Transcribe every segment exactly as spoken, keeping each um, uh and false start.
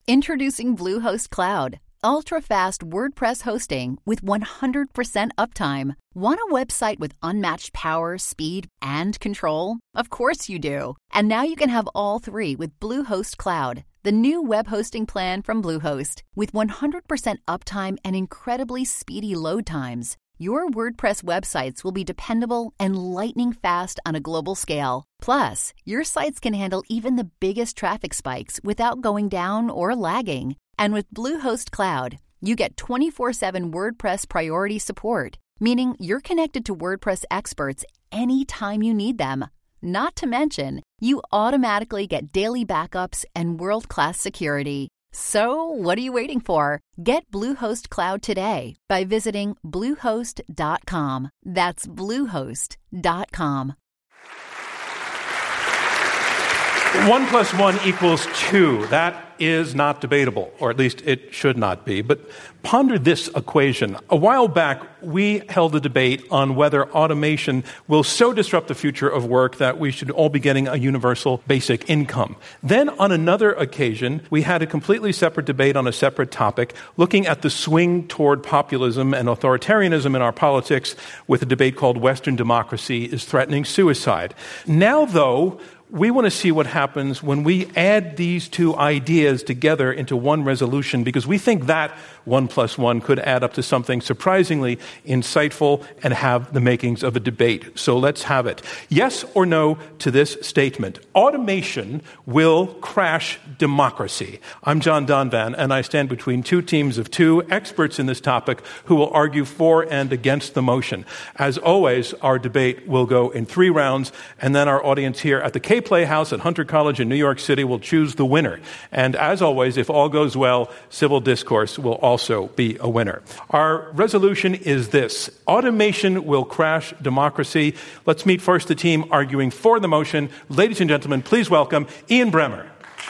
Introducing Bluehost Cloud, ultra-fast WordPress hosting with one hundred percent uptime. Want a website with unmatched power, speed, and control? Of course you do. And now you can have all three with Bluehost Cloud, the new web hosting plan from Bluehost. With one hundred percent uptime and incredibly speedy load times, your WordPress websites will be dependable and lightning fast on a global scale. Plus, your sites can handle even the biggest traffic spikes without going down or lagging. And with Bluehost Cloud, you get twenty-four seven WordPress priority support, meaning you're connected to WordPress experts anytime you need them. Not to mention, you automatically get daily backups and world-class security. So, what are you waiting for? Get Bluehost Cloud today by visiting bluehost dot com. That's bluehost dot com. One plus one equals two. That is not debatable, or at least it should not be. But ponder this equation. A while back, we held a debate on whether automation will so disrupt the future of work that we should all be getting a universal basic income. Then, on another occasion, we had a completely separate debate on a separate topic, looking at the swing toward populism and authoritarianism in our politics with a debate called Western Democracy is Threatening Suicide. Now, though, we want to see what happens when we add these two ideas together into one resolution, because we think that one plus one could add up to something surprisingly insightful and have the makings of a debate. So let's have it. Yes or no to this statement: automation will crash democracy. I'm John Donvan, and I stand between two teams of two experts in this topic who will argue for and against the motion. As always, our debate will go in three rounds, and then our audience here at the K Playhouse at Hunter College in New York City will choose the winner. And as always, if all goes well, civil discourse will also be a winner. Our resolution is this: automation will crash democracy. Let's meet first the team arguing for the motion. Ladies and gentlemen, please welcome Ian Bremmer.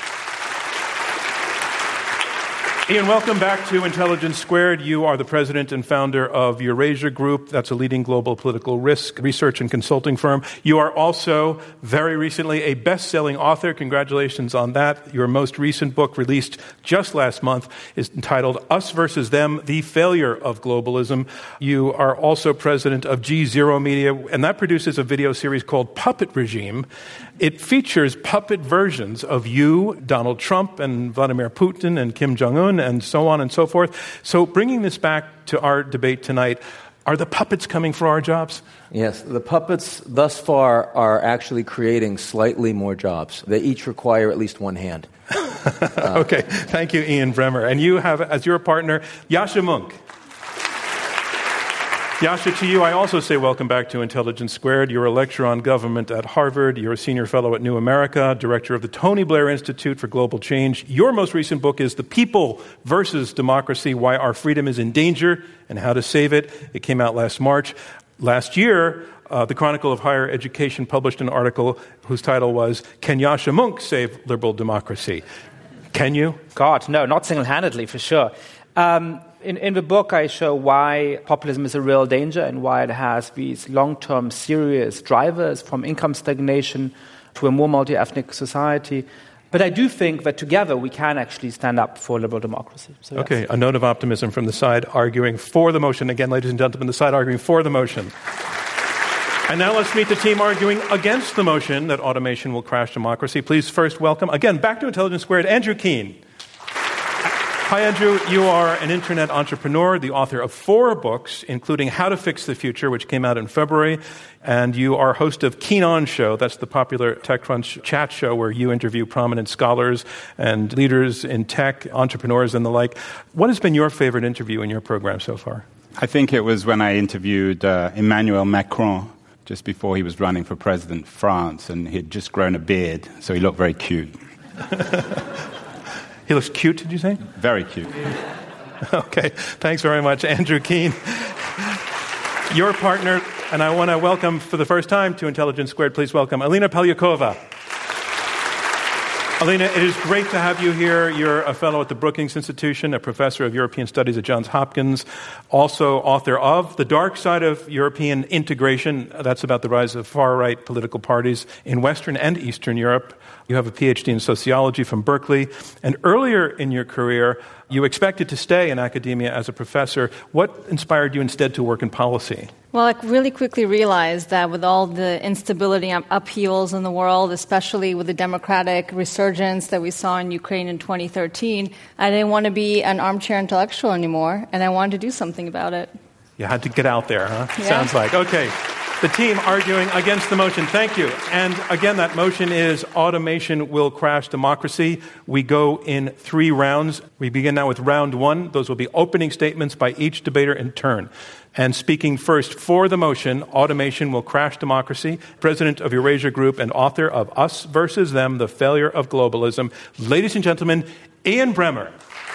Ian, welcome back to Intelligence Squared. You are the president and founder of Eurasia Group. That's a leading global political risk research and consulting firm. You are also, very recently, a best-selling author. Congratulations on that. Your most recent book, released just last month, is entitled Us Versus Them, The Failure of Globalism. You are also president of G Zero Media, and that produces a video series called Puppet Regime. It features puppet versions of you, Donald Trump, and Vladimir Putin, and Kim Jong-un, and so on and so forth. So bringing this back to our debate tonight, are the puppets coming for our jobs? Yes, the puppets thus far are actually creating slightly more jobs. They each require at least one hand. uh, okay, thank you, Ian Bremmer. And you have, as your partner, Yascha Mounk. Yascha, to you, I also say welcome back to Intelligence Squared. You're a lecturer on government at Harvard. You're a senior fellow at New America, director of the Tony Blair Institute for Global Change. Your most recent book is The People versus Democracy, Why Our Freedom is in Danger and How to Save It. It came out last March. Last year, uh, the Chronicle of Higher Education published an article whose title was, Can Yascha Mounk Save Liberal Democracy? Can you? God, no, not single-handedly, for sure. Um, In, in the book, I show why populism is a real danger and why it has these long-term serious drivers, from income stagnation to a more multi-ethnic society. But I do think that together we can actually stand up for liberal democracy. So okay, yes. A note of optimism from the side arguing for the motion. Again, ladies and gentlemen, the side arguing for the motion. And now let's meet the team arguing against the motion that automation will crash democracy. Please first welcome, again, back to Intelligence Squared, Andrew Keen. Hi, Andrew. You are an internet entrepreneur, the author of four books, including How to Fix the Future, which came out in February. And you are host of Keen On Show. That's the popular TechCrunch chat show where you interview prominent scholars and leaders in tech, entrepreneurs, and the like. What has been your favorite interview in your program so far? I think it was when I interviewed uh, Emmanuel Macron just before he was running for president of France, and he'd just grown a beard, so he looked very cute. He looks cute, did you say? Very cute. Okay. Thanks very much, Andrew Keen. Your partner, and I want to welcome for the first time to Intelligence Squared, please welcome Alina Polyakova. Alina, it is great to have you here. You're a fellow at the Brookings Institution, a professor of European Studies at Johns Hopkins, also author of The Dark Side of European Integration. That's about the rise of far-right political parties in Western and Eastern Europe. You have a P H D in sociology from Berkeley. And earlier in your career, you expected to stay in academia as a professor. What inspired you instead to work in policy? Well, I really quickly realized that with all the instability and upheavals in the world, especially with the democratic resurgence that we saw in Ukraine in twenty thirteen, I didn't want to be an armchair intellectual anymore, and I wanted to do something about it. You had to get out there, huh? Yeah. Sounds like. Okay. The team arguing against the motion. Thank you. And again, that motion is automation will crash democracy. We go in three rounds. We begin now with round one. Those will be opening statements by each debater in turn. And speaking first for the motion, automation will crash democracy, president of Eurasia Group and author of Us versus Them, The Failure of Globalism. Ladies and gentlemen, Ian Bremmer.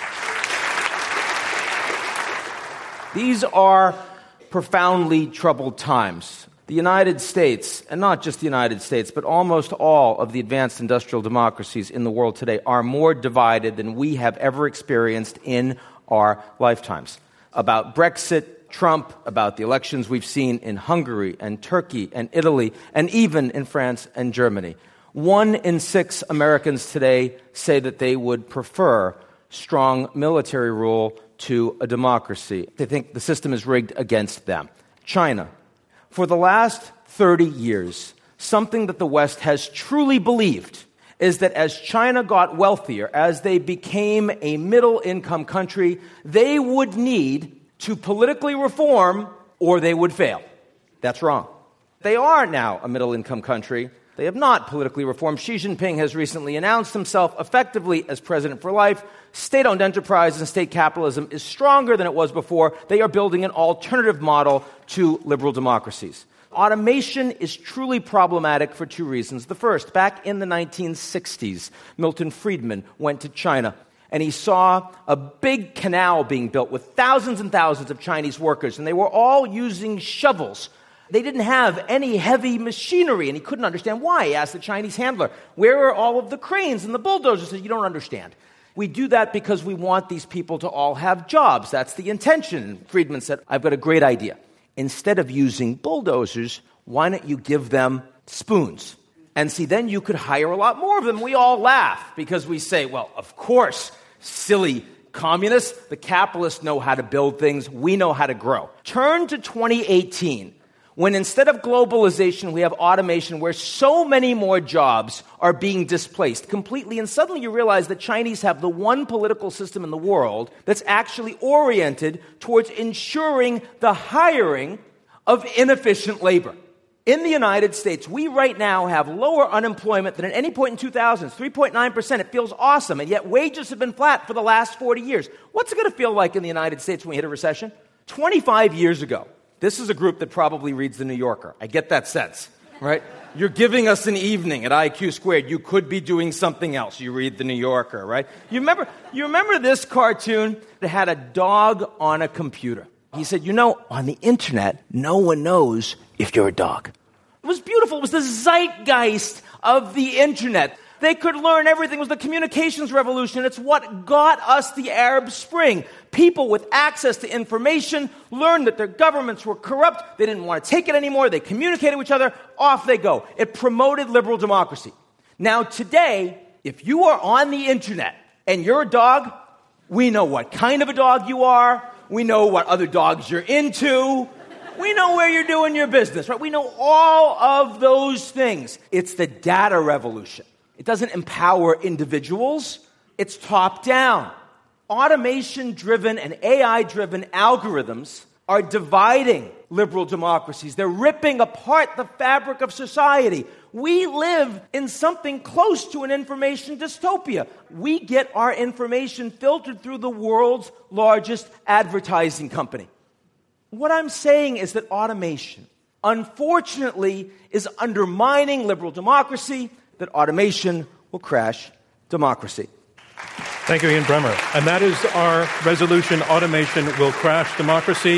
These are profoundly troubled times. The United States, and not just the United States, but almost all of the advanced industrial democracies in the world today are more divided than we have ever experienced in our lifetimes. About Brexit, Trump, about the elections we've seen in Hungary and Turkey and Italy, and even in France and Germany. One in six Americans today say that they would prefer strong military rule to a democracy. They think the system is rigged against them. China. For the last thirty years, something that the West has truly believed is that as China got wealthier, as they became a middle-income country, they would need to politically reform or they would fail. That's wrong. They are now a middle-income country. They have not politically reformed. Xi Jinping has recently announced himself effectively as president for life. State-owned enterprise and state capitalism is stronger than it was before. They are building an alternative model to liberal democracies. Automation is truly problematic for two reasons. The first, back in the nineteen sixties, Milton Friedman went to China, and he saw a big canal being built with thousands and thousands of Chinese workers, and they were all using shovels. They didn't have any heavy machinery, and he couldn't understand why. He asked the Chinese handler, where are all of the cranes and the bulldozers? He said, you don't understand. We do that because we want these people to all have jobs. That's the intention. Friedman said, I've got a great idea. Instead of using bulldozers, why don't you give them spoons? And see, then you could hire a lot more of them. We all laugh because we say, well, of course, silly communists, the capitalists know how to build things. We know how to grow. Turn to twenty eighteen. When instead of globalization, we have automation where so many more jobs are being displaced completely, and suddenly you realize that Chinese have the one political system in the world that's actually oriented towards ensuring the hiring of inefficient labor. In the United States, we right now have lower unemployment than at any point in two thousand. three point nine percent. It feels awesome, and yet wages have been flat for the last forty years. What's it going to feel like in the United States when we hit a recession? twenty-five years ago. This is a group that probably reads The New Yorker. I get that sense, right? You're giving us an evening at I Q squared. You could be doing something else. You read The New Yorker, right? You remember, you remember this cartoon that had a dog on a computer? He said, you know, on the internet, no one knows if you're a dog. It was beautiful. It was the zeitgeist of the internet. They could learn everything. It was the communications revolution. It's what got us the Arab Spring. People with access to information learned that their governments were corrupt. They didn't want to take it anymore. They communicated with each other. Off they go. It promoted liberal democracy. Now today, if you are on the internet and you're a dog, we know what kind of a dog you are. We know what other dogs you're into. We know where you're doing your business, right? We know all of those things. It's the data revolution. It doesn't empower individuals. It's top-down. Automation-driven and A I-driven algorithms are dividing liberal democracies. They're ripping apart the fabric of society. We live in something close to an information dystopia. We get our information filtered through the world's largest advertising company. What I'm saying is that automation, unfortunately, is undermining liberal democracy, that automation will crash democracy. Thank you, Ian Bremmer. And that is our resolution, automation will crash democracy.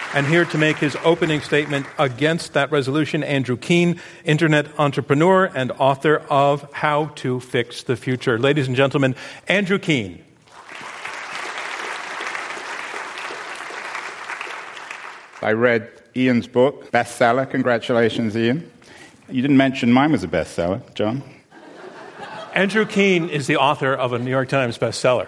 And here to make his opening statement against that resolution, Andrew Keen, internet entrepreneur and author of How to Fix the Future. Ladies and gentlemen, Andrew Keen. I read Ian's book, bestseller. Congratulations, Ian. You didn't mention mine was a bestseller, John. Andrew Keen is the author of a New York Times bestseller.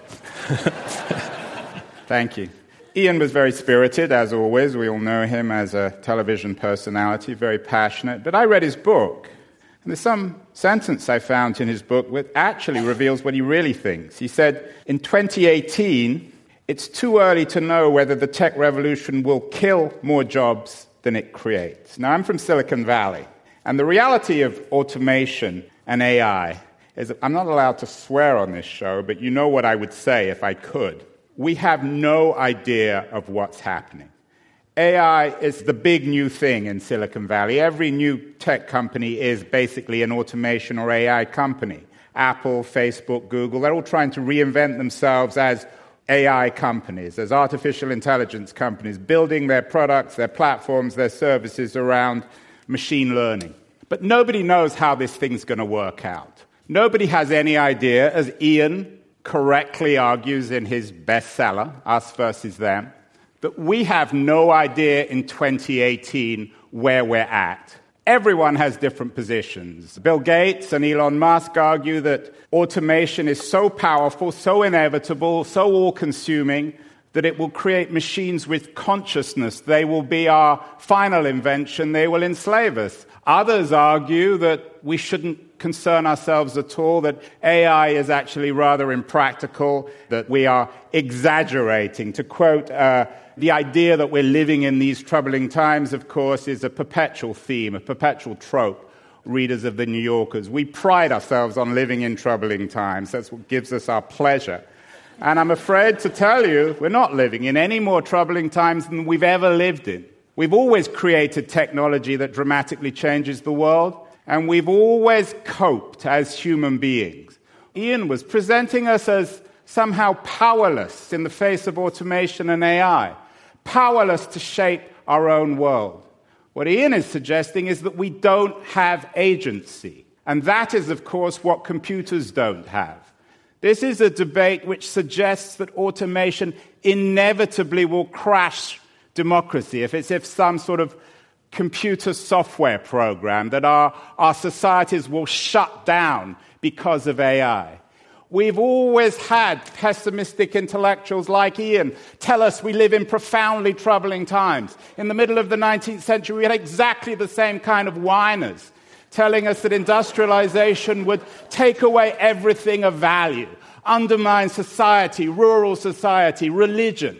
Thank you. Ian was very spirited, as always. We all know him as a television personality, very passionate. But I read his book, and there's some sentence I found in his book that actually reveals what he really thinks. He said, in twenty eighteen, it's too early to know whether the tech revolution will kill more jobs than it creates. Now, I'm from Silicon Valley, and the reality of automation and A I is that I'm not allowed to swear on this show, but you know what I would say if I could. We have no idea of what's happening. A I is the big new thing in Silicon Valley. Every new tech company is basically an automation or A I company. Apple, Facebook, Google, they're all trying to reinvent themselves as A I companies, as artificial intelligence companies, building their products, their platforms, their services around machine learning. But nobody knows how this thing's going to work out. Nobody has any idea, as Ian correctly argues in his bestseller, Us versus Them, that we have no idea in twenty eighteen where we're at. Everyone has different positions. Bill Gates and Elon Musk argue that automation is so powerful, so inevitable, so all-consuming, that it will create machines with consciousness. They will be our final invention. They will enslave us. Others argue that we shouldn't concern ourselves at all, that A I is actually rather impractical, that we are exaggerating. To quote, uh, the idea that we're living in these troubling times, of course, is a perpetual theme, a perpetual trope. Readers of The New Yorkers, we pride ourselves on living in troubling times. That's what gives us our pleasure. And I'm afraid to tell you, we're not living in any more troubling times than we've ever lived in. We've always created technology that dramatically changes the world, and we've always coped as human beings. Ian was presenting us as somehow powerless in the face of automation and A I, powerless to shape our own world. What Ian is suggesting is that we don't have agency, and that is, of course, what computers don't have. This is a debate which suggests that automation inevitably will crash democracy, if it's if some sort of computer software program that our, our societies will shut down because of A I. We've always had pessimistic intellectuals like Ian tell us we live in profoundly troubling times. In the middle of the nineteenth century, we had exactly the same kind of whiners telling us that industrialization would take away everything of value, undermine society, rural society, religion,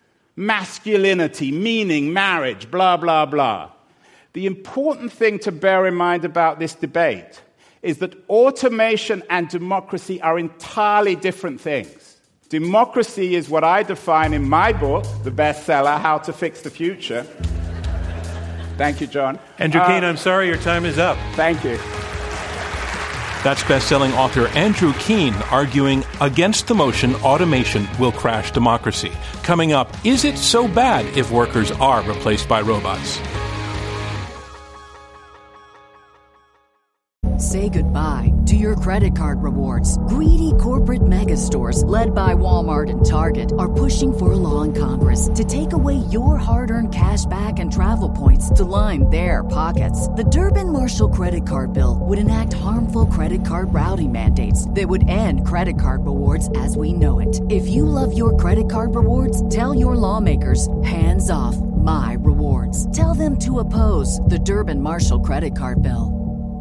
masculinity, meaning, marriage, blah, blah, blah. The important thing to bear in mind about this debate is that automation and democracy are entirely different things. Democracy is what I define in my book, the bestseller, How to Fix the Future. Thank you, John. Andrew uh, Keen, I'm sorry, your time is up. Thank you. That's best-selling author Andrew Keen arguing against the motion automation will crash democracy. Coming up, is it so bad if workers are replaced by robots? Say goodbye to your credit card rewards. Greedy corporate mega stores, led by Walmart and Target, are pushing for a law in Congress to take away your hard-earned cash back and travel points to line their pockets. The Durbin-Marshall credit card bill would enact harmful credit card routing mandates that would end credit card rewards as we know it. If you love your credit card rewards, tell your lawmakers, hands off my rewards. Tell them to oppose the Durbin-Marshall credit card bill.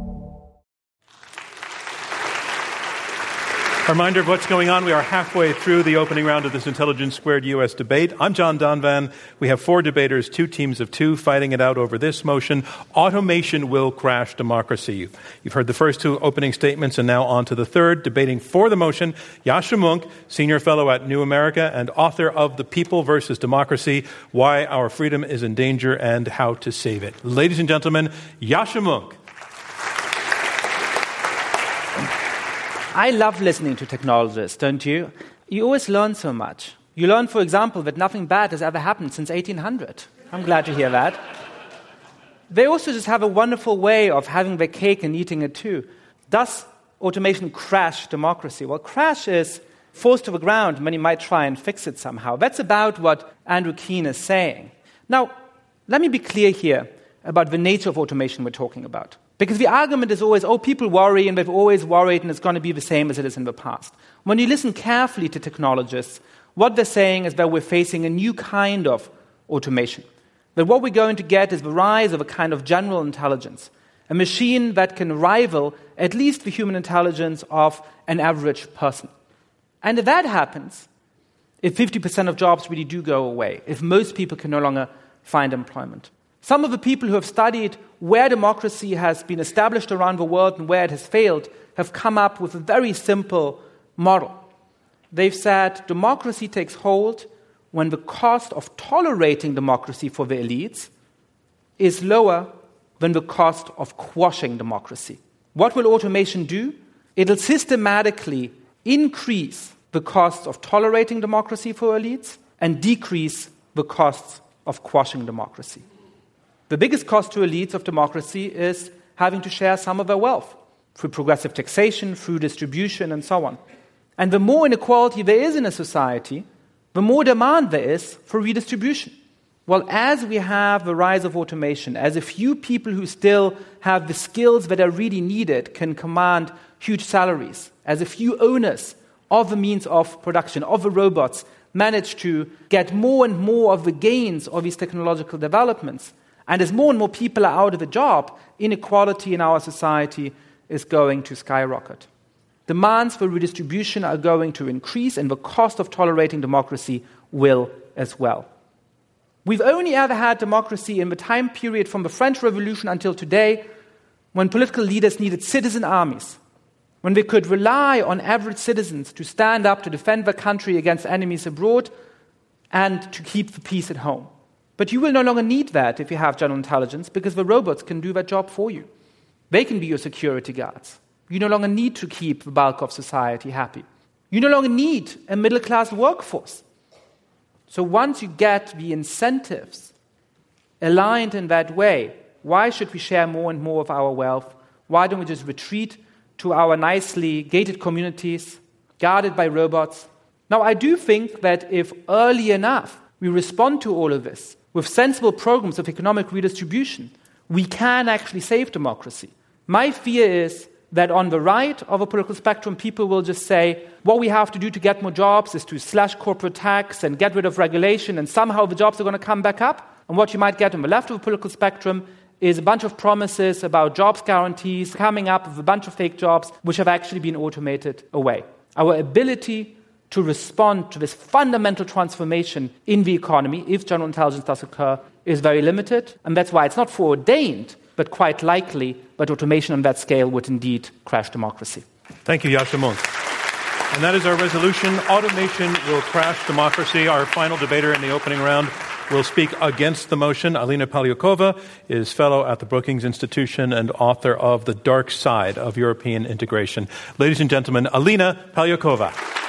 A reminder of what's going on. We are halfway through the opening round of this Intelligence Squared U S debate. I'm John Donvan. We have four debaters, two teams of two, fighting it out over this motion. Automation will crash democracy. You've heard the first two opening statements, and now on to the third. Debating for the motion, Yascha Mounk, senior fellow at New America and author of The People versus Democracy, Why Our Freedom is in Danger and How to Save It. Ladies and gentlemen, Yascha Mounk. I love listening to technologists, don't you? You always learn so much. You learn, for example, that nothing bad has ever happened since eighteen hundred. I'm glad to hear that. They also just have a wonderful way of having their cake and eating it too. Does automation crash democracy? Well, crash is falls to the ground, many might try and fix it somehow. That's about what Andrew Keen is saying. Now, let me be clear here about the nature of automation we're talking about. Because the argument is always, oh, people worry, and they've always worried, and it's going to be the same as it is in the past. When you listen carefully to technologists, what they're saying is that we're facing a new kind of automation. That what we're going to get is the rise of a kind of general intelligence, a machine that can rival at least the human intelligence of an average person. And if that happens, if fifty percent of jobs really do go away, if most people can no longer find employment, some of the people who have studied where democracy has been established around the world and where it has failed have come up with a very simple model. They've said democracy takes hold when the cost of tolerating democracy for the elites is lower than the cost of quashing democracy. What will automation do? It'll systematically increase the costs of tolerating democracy for elites and decrease the costs of quashing democracy. The biggest cost to elites of democracy is having to share some of their wealth through progressive taxation, through distribution, and so on. And the more inequality there is in a society, the more demand there is for redistribution. Well, as we have the rise of automation, as a few people who still have the skills that are really needed can command huge salaries, as a few owners of the means of production, of the robots, manage to get more and more of the gains of these technological developments, and as more and more people are out of a job, inequality in our society is going to skyrocket. Demands for redistribution are going to increase, and the cost of tolerating democracy will as well. We've only ever had democracy in the time period from the French Revolution until today, when political leaders needed citizen armies, when they could rely on average citizens to stand up to defend their country against enemies abroad and to keep the peace at home. But you will no longer need that if you have general intelligence, because the robots can do that job for you. They can be your security guards. You no longer need to keep the bulk of society happy. You no longer need a middle-class workforce. So once you get the incentives aligned in that way, why should we share more and more of our wealth? Why don't we just retreat to our nicely gated communities, guarded by robots? Now, I do think that if early enough we respond to all of this with sensible programs of economic redistribution, we can actually save democracy. My fear is that on the right of a political spectrum, people will just say, what we have to do to get more jobs is to slash corporate tax and get rid of regulation, and somehow the jobs are going to come back up. And what you might get on the left of the political spectrum is a bunch of promises about jobs guarantees coming up with a bunch of fake jobs which have actually been automated away. Our ability to respond to this fundamental transformation in the economy, if general intelligence does occur, is very limited. And that's why it's not foreordained, but quite likely that automation on that scale would indeed crash democracy. Thank you, Yascha Mounk. And that is our resolution. Automation will crash democracy. Our final debater in the opening round will speak against the motion. Alina Polyakova is fellow at the Brookings Institution and author of The Dark Side of European Integration. Ladies and gentlemen, Alina Polyakova.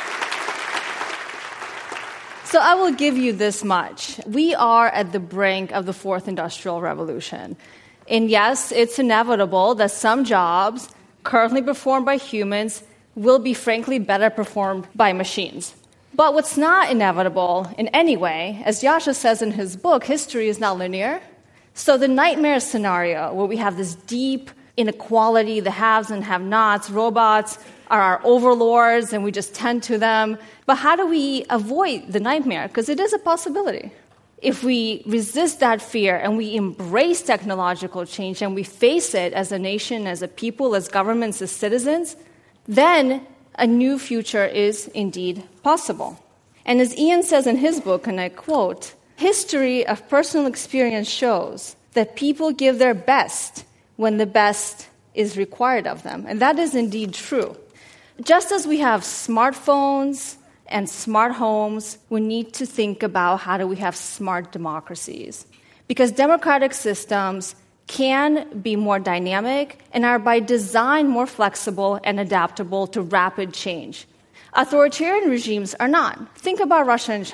So I will give you this much. We are at the brink of the fourth industrial revolution. And yes, it's inevitable that some jobs currently performed by humans will be frankly better performed by machines. But what's not inevitable in any way, as Yascha says in his book, history is not linear. So the nightmare scenario where we have this deep inequality, the haves and have-nots, robots are our overlords and we just tend to them. But how do we avoid the nightmare? Because it is a possibility. If we resist that fear and we embrace technological change and we face it as a nation, as a people, as governments, as citizens, then a new future is indeed possible. And as Ian says in his book, and I quote, history of personal experience shows that people give their best when the best is required of them. And that is indeed true. Just as we have smartphones and smart homes, we need to think about how do we have smart democracies. Because democratic systems can be more dynamic and are by design more flexible and adaptable to rapid change. Authoritarian regimes are not. Think about Russia and China.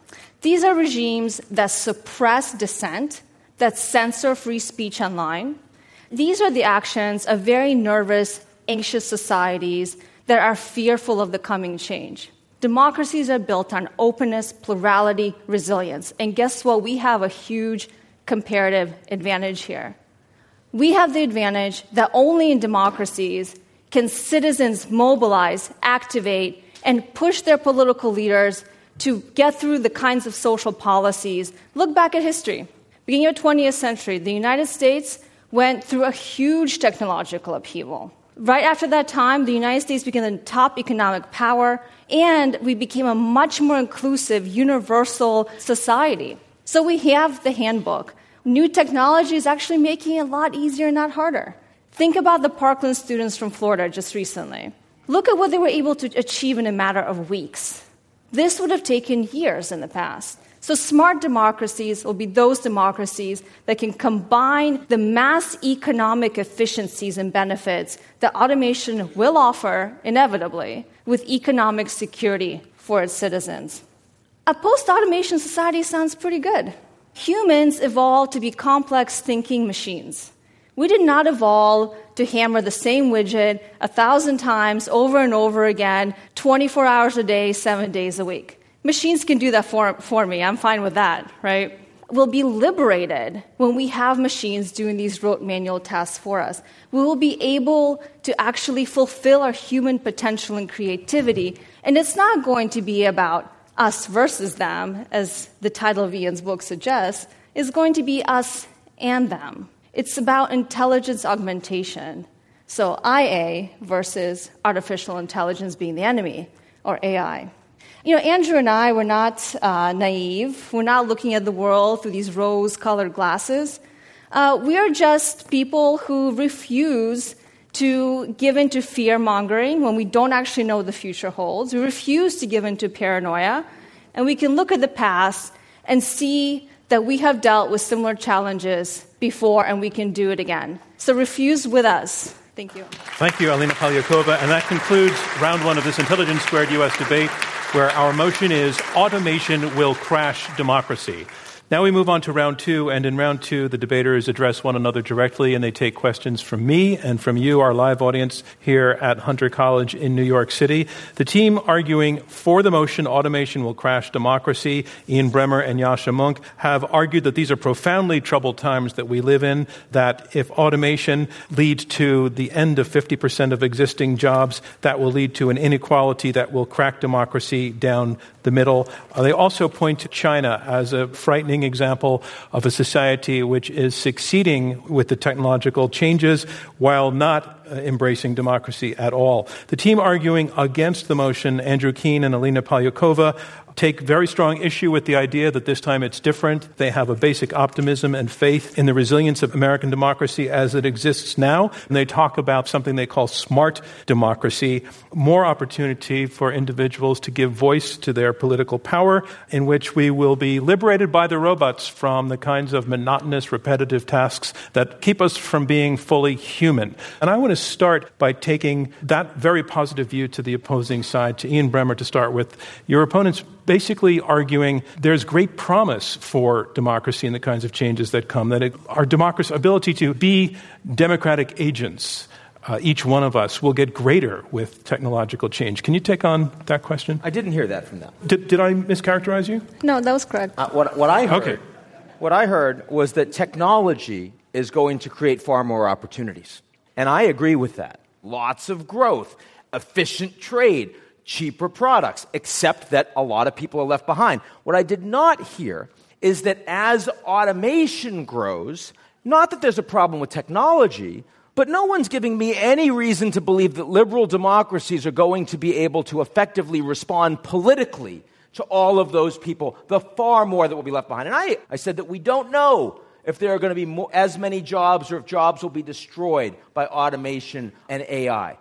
These are regimes that suppress dissent, that censor free speech online. These are the actions of very nervous, anxious societies that are fearful of the coming change. Democracies are built on openness, plurality, resilience. And guess what? We have a huge comparative advantage here. We have the advantage that only in democracies can citizens mobilize, activate, and push their political leaders to get through the kinds of social policies. Look back at history. Beginning of the twentieth century, the United States went through a huge technological upheaval. Right after that time, the United States became the top economic power, and we became a much more inclusive, universal society. So we have the handbook. New technology is actually making it a lot easier, not harder. Think about the Parkland students from Florida just recently. Look at what they were able to achieve in a matter of weeks. This would have taken years in the past. So smart democracies will be those democracies that can combine the mass economic efficiencies and benefits that automation will offer, inevitably, with economic security for its citizens. A post-automation society sounds pretty good. Humans evolved to be complex thinking machines. We did not evolve to hammer the same widget a thousand times over and over again, twenty-four hours a day, seven days a week. Machines can do that for, for me. I'm fine with that, right? We'll be liberated when we have machines doing these rote manual tasks for us. We will be able to actually fulfill our human potential and creativity. And it's not going to be about us versus them, as the title of Ian's book suggests. It's going to be us and them. It's about intelligence augmentation. So I A versus artificial intelligence being the enemy, or A I. You know, Andrew and I were not uh, naive. We're not looking at the world through these rose-colored glasses. Uh, we are just people who refuse to give in to fear-mongering when we don't actually know what the future holds. We refuse to give in to paranoia. And we can look at the past and see that we have dealt with similar challenges before, and we can do it again. So refuse with us. Thank you. Thank you, Alina Polyakova. And that concludes round one of this Intelligence Squared U S debate, where our motion is automation will crash democracy. Now we move on to round two, and in round two, the debaters address one another directly, and they take questions from me and from you, our live audience here at Hunter College in New York City. The team arguing for the motion, automation will crash democracy, Ian Bremmer and Yascha Mounk, have argued that these are profoundly troubled times that we live in, that if automation leads to the end of fifty percent of existing jobs, that will lead to an inequality that will crack democracy down the middle. Uh, they also point to China as a frightening example of a society which is succeeding with the technological changes while not uh, embracing democracy at all. The team arguing against the motion, Andrew Keen and Alina Polyakova, take very strong issue with the idea that this time it's different. They have a basic optimism and faith in the resilience of American democracy as it exists now. And they talk about something they call smart democracy, more opportunity for individuals to give voice to their political power, in which we will be liberated by the robots from the kinds of monotonous, repetitive tasks that keep us from being fully human. And I want to start by taking that very positive view to the opposing side, to Ian Bremmer to start with. Your opponents basically arguing there's great promise for democracy and the kinds of changes that come, that it, our democracy ability to be democratic agents, uh, each one of us, will get greater with technological change. Can you take on that question? I didn't hear that from them. Did, did I mischaracterize you? No, that was correct. Uh, what, what I heard, okay. what I heard was that technology is going to create far more opportunities. And I agree with that. Lots of growth, efficient trade, cheaper products, except that a lot of people are left behind. What I did not hear is that as automation grows, not that there's a problem with technology, but no one's giving me any reason to believe that liberal democracies are going to be able to effectively respond politically to all of those people, the far more that will be left behind. And I, I said that we don't know if there are going to be more, as many jobs or if jobs will be destroyed by automation and A I.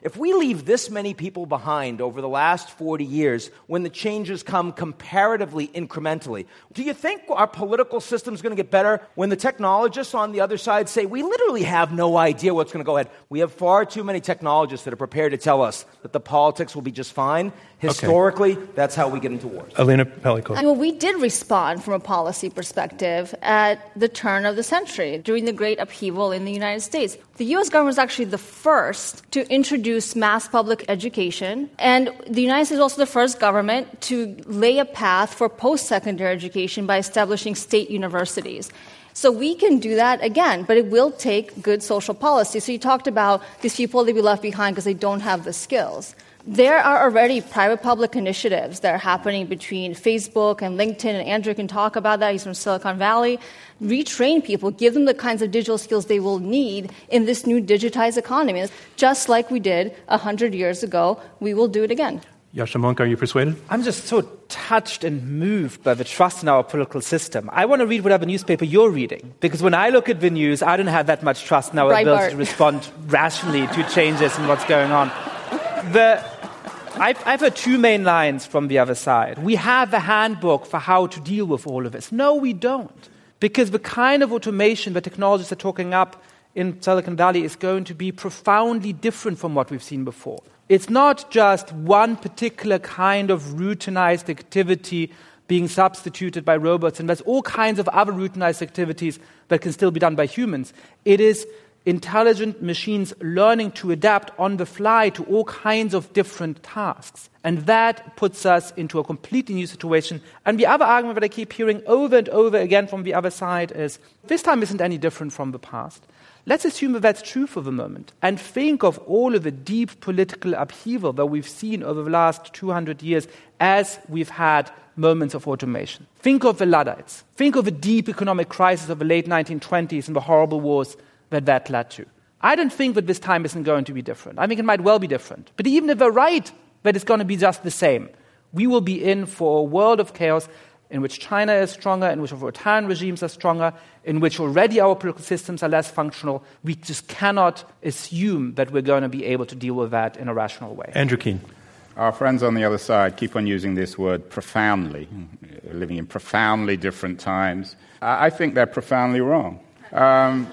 If we leave this many people behind over the last forty years, when the changes come comparatively incrementally, do you think our political system is going to get better when the technologists on the other side say, we literally have no idea what's going to go ahead? We have far too many technologists that are prepared to tell us that the politics will be just fine. Historically, okay. That's how we get into wars. Alina Pellico. Well, we did respond from a policy perspective at the turn of the century, during the great upheaval in the United States. The U S government was actually the first to introduce mass public education, and the United States was also the first government to lay a path for post-secondary education by establishing state universities. So we can do that again, but it will take good social policy. So you talked about these people that we left behind because they don't have the skills. There are already private-public initiatives that are happening between Facebook and LinkedIn, and Andrew can talk about that. He's from Silicon Valley. Retrain people, give them the kinds of digital skills they will need in this new digitized economy. Just like we did one hundred years ago, we will do it again. Yascha Mounk, are you persuaded? I'm just so touched and moved by the trust in our political system. I want to read whatever newspaper you're reading, because when I look at the news, I don't have that much trust in our Breitbart. ability to respond rationally to changes and what's going on. The, I've, I've heard two main lines from the other side. We have a handbook for how to deal with all of this. No, we don't. Because the kind of automation the technologists are talking up in Silicon Valley is going to be profoundly different from what we've seen before. It's not just one particular kind of routinized activity being substituted by robots, and there's all kinds of other routinized activities that can still be done by humans. It is intelligent machines learning to adapt on the fly to all kinds of different tasks. And that puts us into a completely new situation. And the other argument that I keep hearing over and over again from the other side is, this time isn't any different from the past. Let's assume that that's true for the moment and think of all of the deep political upheaval that we've seen over the last two hundred years as we've had moments of automation. Think of the Luddites. Think of the deep economic crisis of the late nineteen twenties and the horrible wars that that led to. I don't think that this time isn't going to be different. I think it might well be different. But even if they're right that it's going to be just the same, we will be in for a world of chaos in which China is stronger, in which authoritarian regimes are stronger, in which already our political systems are less functional. We just cannot assume that we're going to be able to deal with that in a rational way. Andrew Keen. Our friends on the other side keep on using this word profoundly, living in profoundly different times. I think they're profoundly wrong. Um,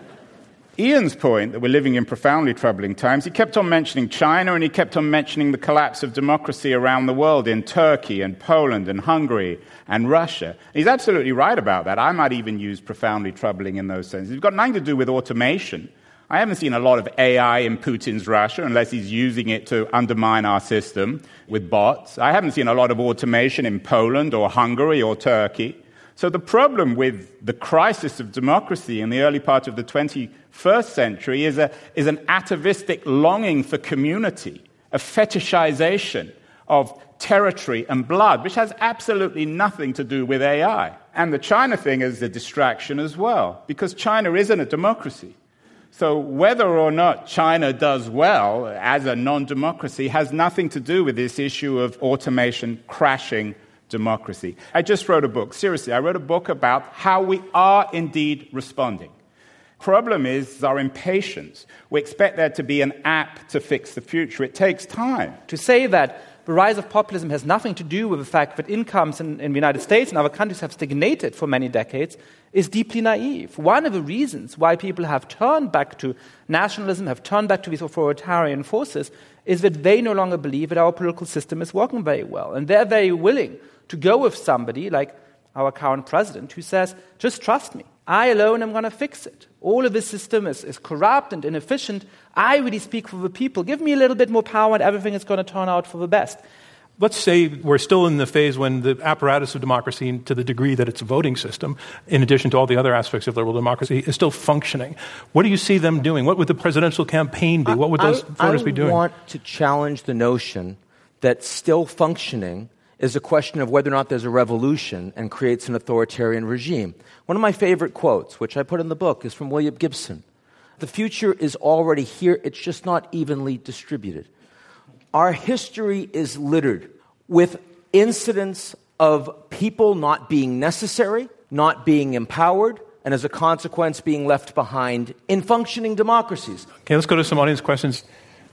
Ian's point that we're living in profoundly troubling times, he kept on mentioning China and he kept on mentioning the collapse of democracy around the world in Turkey and Poland and Hungary and Russia. He's absolutely right about that. I might even use profoundly troubling in those senses. It's got nothing to do with automation. I haven't seen a lot of A I in Putin's Russia unless he's using it to undermine our system with bots. I haven't seen a lot of automation in Poland or Hungary or Turkey. So the problem with the crisis of democracy in the early part of the twenty-first century is, a, is an atavistic longing for community, a fetishization of territory and blood, which has absolutely nothing to do with A I. And the China thing is a distraction as well, because China isn't a democracy. So whether or not China does well as a non-democracy has nothing to do with this issue of automation crashing democracy. I just wrote a book. Seriously, I wrote a book about how we are indeed responding. Problem is our impatience. We expect there to be an app to fix the future. It takes time. To say that the rise of populism has nothing to do with the fact that incomes in, in the United States and other countries have stagnated for many decades is deeply naive. One of the reasons why people have turned back to nationalism, have turned back to these authoritarian forces, is that they no longer believe that our political system is working very well. And they're very willing to go with somebody like our current president who says, just trust me. I alone am going to fix it. All of this system is, is corrupt and inefficient. I really speak for the people. Give me a little bit more power and everything is going to turn out for the best. Let's say we're still in the phase when the apparatus of democracy, to the degree that it's a voting system, in addition to all the other aspects of liberal democracy, is still functioning. What do you see them doing? What would the presidential campaign be? What would those I, voters I be doing? I want to challenge the notion that still functioning is a question of whether or not there's a revolution and creates an authoritarian regime. One of my favorite quotes, which I put in the book, is from William Gibson. The future is already here, it's just not evenly distributed. Our history is littered with incidents of people not being necessary, not being empowered, and as a consequence being left behind in functioning democracies. Okay, let's go to some audience questions.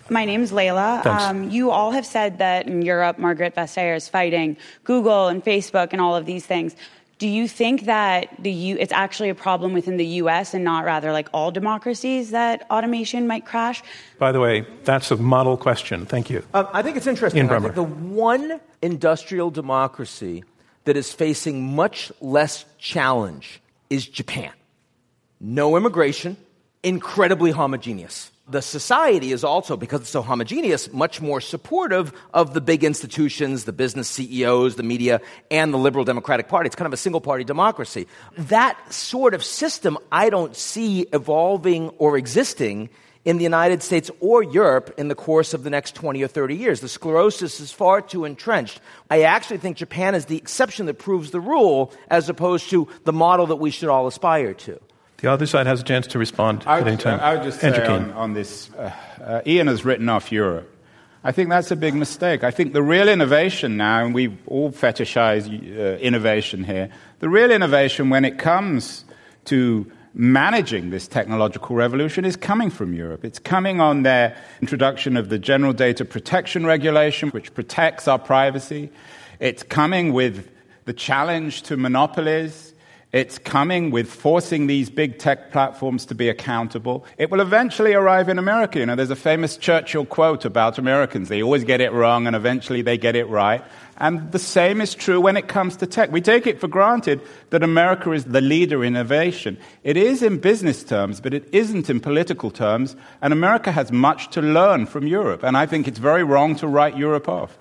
My name's Layla. Um, you all have said that in Europe, Margaret Vestager is fighting Google and Facebook and all of these things. Do you think that the U- it's actually a problem within the U S and not rather like all democracies that automation might crash? By the way, that's a model question. Thank you. Um, I think it's interesting. Ian I Bremmer. think the one industrial democracy that is facing much less challenge is Japan. No immigration, incredibly homogeneous. The society is also, because it's so homogeneous, much more supportive of the big institutions, the business C E Os, the media, and the Liberal Democratic Party. It's kind of a single-party democracy. That sort of system I don't see evolving or existing in the United States or Europe in the course of the next twenty or thirty years. The sclerosis is far too entrenched. I actually think Japan is the exception that proves the rule as opposed to the model that we should all aspire to. The other side has a chance to respond I at would, any time. I would just Andrew say Keen. on, on this, uh, uh, Ian has written off Europe. I think that's a big mistake. I think the real innovation now, and we all fetishize uh, innovation here, the real innovation when it comes to managing this technological revolution is coming from Europe. It's coming on their introduction of the General Data Protection Regulation, which protects our privacy. It's coming with the challenge to monopolies. It's coming with forcing these big tech platforms to be accountable. It will eventually arrive in America. You know, there's a famous Churchill quote about Americans. They always get it wrong, and eventually they get it right. And the same is true when it comes to tech. We take it for granted that America is the leader in innovation. It is in business terms, but it isn't in political terms. And America has much to learn from Europe. And I think it's very wrong to write Europe off.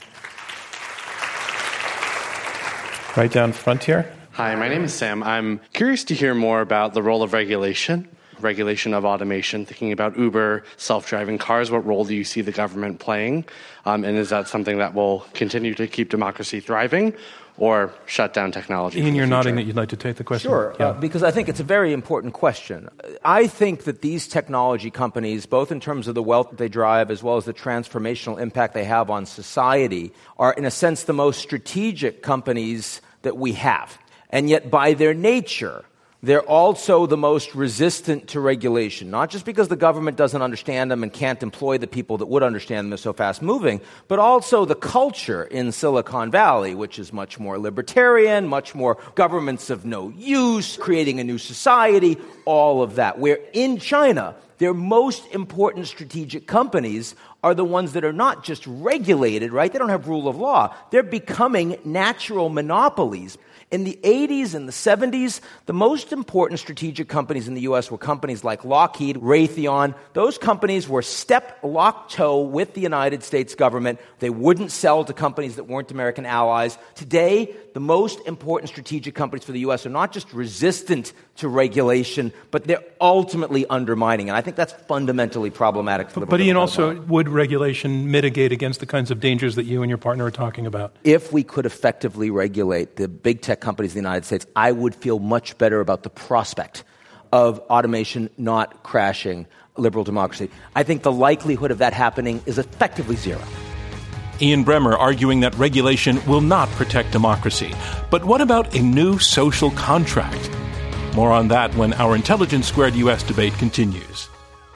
Right down front here. Hi, my name is Sam. I'm curious to hear more about the role of regulation, regulation of automation, thinking about Uber, self-driving cars. What role do you see the government playing? Um, and is that something that will continue to keep democracy thriving or shut down technology? Ian, you're nodding that you'd like to take the question. Sure, yeah. uh, because I think it's a very important question. I think that these technology companies, both in terms of the wealth that they drive as well as the transformational impact they have on society, are in a sense the most strategic companies that we have. And yet, by their nature, they're also the most resistant to regulation, not just because the government doesn't understand them and can't employ the people that would understand them, they're so fast-moving, but also the culture in Silicon Valley, which is much more libertarian, much more governments of no use, creating a new society, all of that. Where in China, their most important strategic companies are the ones that are not just regulated, right? They don't have rule of law. They're becoming natural monopolies. In the eighties and the seventies, the most important strategic companies in the U S were companies like Lockheed, Raytheon. Those companies were step lock-toe with the United States government. They wouldn't sell to companies that weren't American allies. Today, the most important strategic companies for the U S are not just resistant to regulation, but they're ultimately undermining. And I think that's fundamentally problematic for the But Ian, also, would regulation mitigate against the kinds of dangers that you and your partner are talking about? If we could effectively regulate the big tech companies in the United States, I would feel much better about the prospect of automation not crashing liberal democracy. I think the likelihood of that happening is effectively zero. Ian Bremmer arguing that regulation will not protect democracy. But what about a new social contract? More on that when our Intelligence Squared U S debate continues.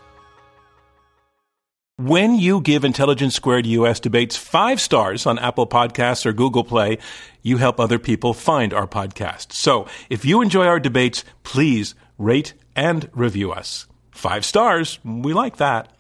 When you give Intelligence Squared U S debates five stars on Apple Podcasts or Google Play, you help other people find our podcast. So if you enjoy our debates, please rate and review us. Five stars. We like that.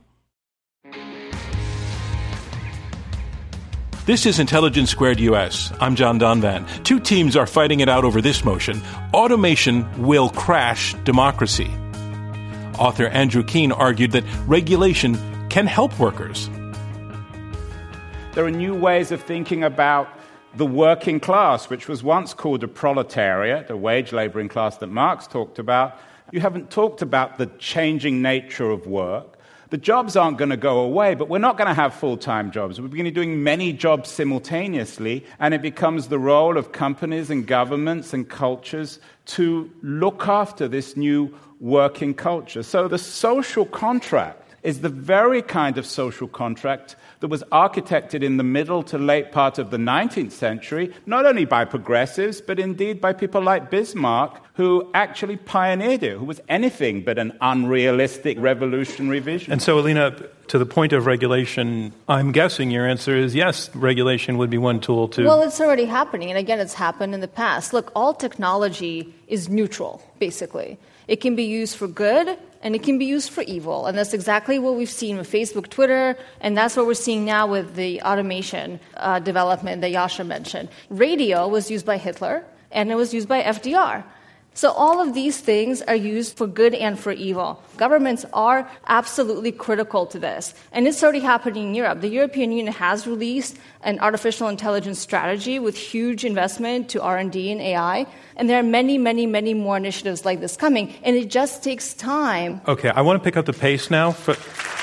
This is Intelligence Squared U S. I'm John Donvan. Two teams are fighting it out over this motion. Automation will crash democracy. Author Andrew Keen argued that regulation can help workers. There are new ways of thinking about the working class, which was once called a proletariat, a wage laboring class that Marx talked about. You haven't talked about the changing nature of work. The jobs aren't going to go away, but we're not going to have full-time jobs. We're going to be doing many jobs simultaneously, and it becomes the role of companies and governments and cultures to look after this new working culture. So the social contract is the very kind of social contract that was architected in the middle to late part of the nineteenth century, not only by progressives, but indeed by people like Bismarck, who actually pioneered it, who was anything but an unrealistic revolutionary vision. And so, Alina, to the point of regulation, I'm guessing your answer is yes, regulation would be one tool to... Well, it's already happening. And again, it's happened in the past. Look, all technology is neutral, basically. It can be used for good, and it can be used for evil. And that's exactly what we've seen with Facebook, Twitter, and that's what we're seeing now with the automation uh, development that Yasha mentioned. Radio was used by Hitler, and it was used by F D R. So all of these things are used for good and for evil. Governments are absolutely critical to this. And it's already happening in Europe. The European Union has released an artificial intelligence strategy with huge investment to R and D and A I. And there are many, many, many more initiatives like this coming. And it just takes time. Okay, I want to pick up the pace now. For...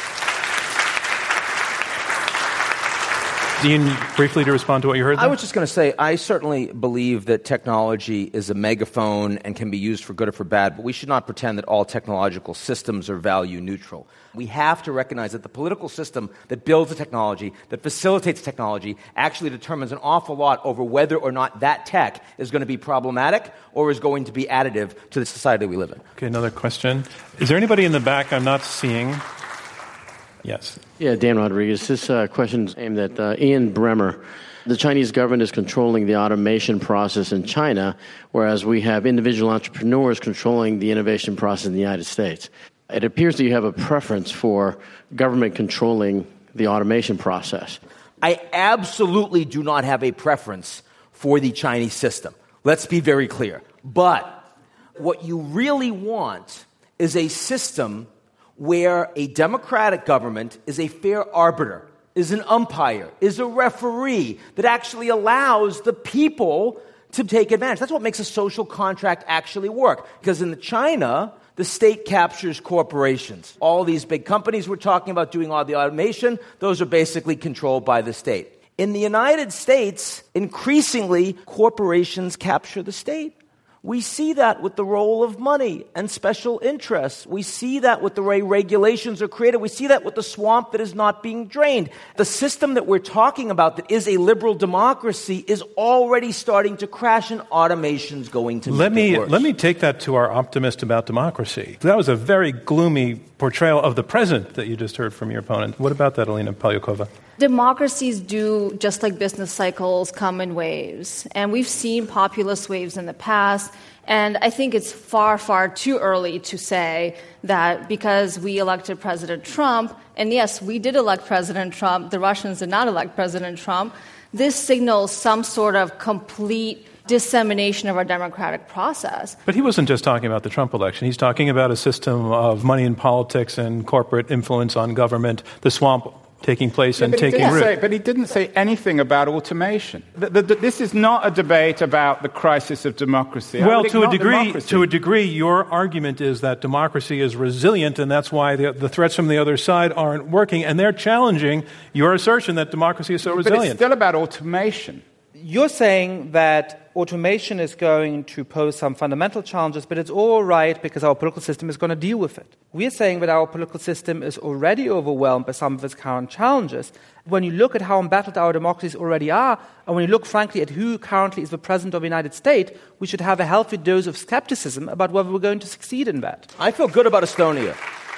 Dean, briefly to respond to what you heard there? I was just going to say, I certainly believe that technology is a megaphone and can be used for good or for bad, but we should not pretend that all technological systems are value neutral. We have to recognize that the political system that builds the technology, that facilitates technology, actually determines an awful lot over whether or not that tech is going to be problematic or is going to be additive to the society we live in. Okay, another question. Is there anybody in the back I'm not seeing? Yes. Yeah, Dan Rodriguez. This uh, question is aimed at uh, Ian Bremmer. The Chinese government is controlling the automation process in China, whereas we have individual entrepreneurs controlling the innovation process in the United States. It appears that you have a preference for government controlling the automation process. I absolutely do not have a preference for the Chinese system. Let's be very clear. But what you really want is a system where a democratic government is a fair arbiter, is an umpire, is a referee that actually allows the people to take advantage. That's what makes a social contract actually work. Because in China, the state captures corporations. All these big companies we're talking about doing all the automation, those are basically controlled by the state. In the United States, increasingly, corporations capture the state. We see that with the role of money and special interests. We see that with the way regulations are created. We see that with the swamp that is not being drained. The system that we're talking about that is a liberal democracy is already starting to crash, and automation's going to let make me, it worse. Let me take that to our optimist about democracy. That was a very gloomy portrayal of the present that you just heard from your opponent. What about that, Alina Polyakova? Democracies do, just like business cycles, come in waves. And we've seen populist waves in the past. And I think it's far, far too early to say that because we elected President Trump, and yes, we did elect President Trump, the Russians did not elect President Trump, this signals some sort of complete dissemination of our democratic process. But he wasn't just talking about the Trump election. He's talking about a system of money in politics and corporate influence on government, the swamp taking place yeah, and but taking root. Say, but he didn't say anything about automation. The, the, the, this is not a debate about the crisis of democracy. Well, to a degree, democracy. to a degree, your argument is that democracy is resilient, and that's why the, the threats from the other side aren't working, and they're challenging your assertion that democracy is so resilient. But it's still about automation. You're saying that automation is going to pose some fundamental challenges, but it's all right because our political system is going to deal with it. We're saying that our political system is already overwhelmed by some of its current challenges. When you look at how embattled our democracies already are, and when you look, frankly, at who currently is the president of the United States, we should have a healthy dose of skepticism about whether we're going to succeed in that. I feel good about Estonia.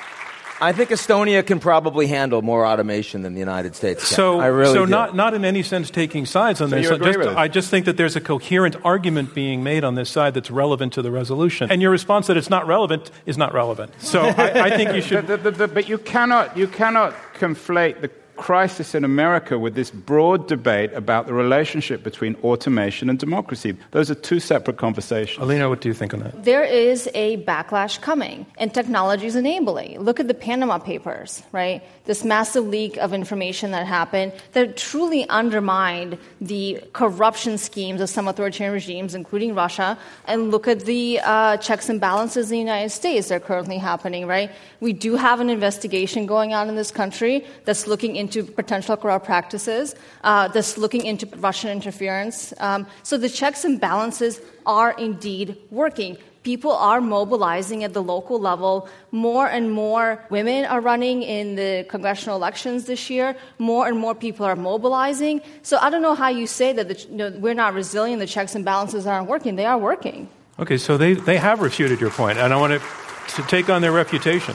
I think Estonia can probably handle more automation than the United States can. So, I really so do. not not in any sense taking sides on so this. You agree just, with it? I just think that there's a coherent argument being made on this side that's relevant to the resolution. And your response that it's not relevant is not relevant. So I, I think you should. But, but, but, but you cannot you cannot conflate the crisis in America with this broad debate about the relationship between automation and democracy. Those are two separate conversations. Alina, what do you think on that? There is a backlash coming, and technology is enabling. Look at the Panama Papers, right? This massive leak of information that happened that truly undermined the corruption schemes of some authoritarian regimes, including Russia. And look at the uh, checks and balances in the United States that are currently happening, right? We do have an investigation going on in this country that's looking into into potential corrupt practices, uh, that's looking into Russian interference. Um, so the checks and balances are indeed working. People are mobilizing at the local level. More and more women are running in the congressional elections this year. More and more people are mobilizing. So I don't know how you say that the, you know, we're not resilient, the checks and balances aren't working. They are working. Okay, so they, they have refuted your point, and I want to, to take on their refutation.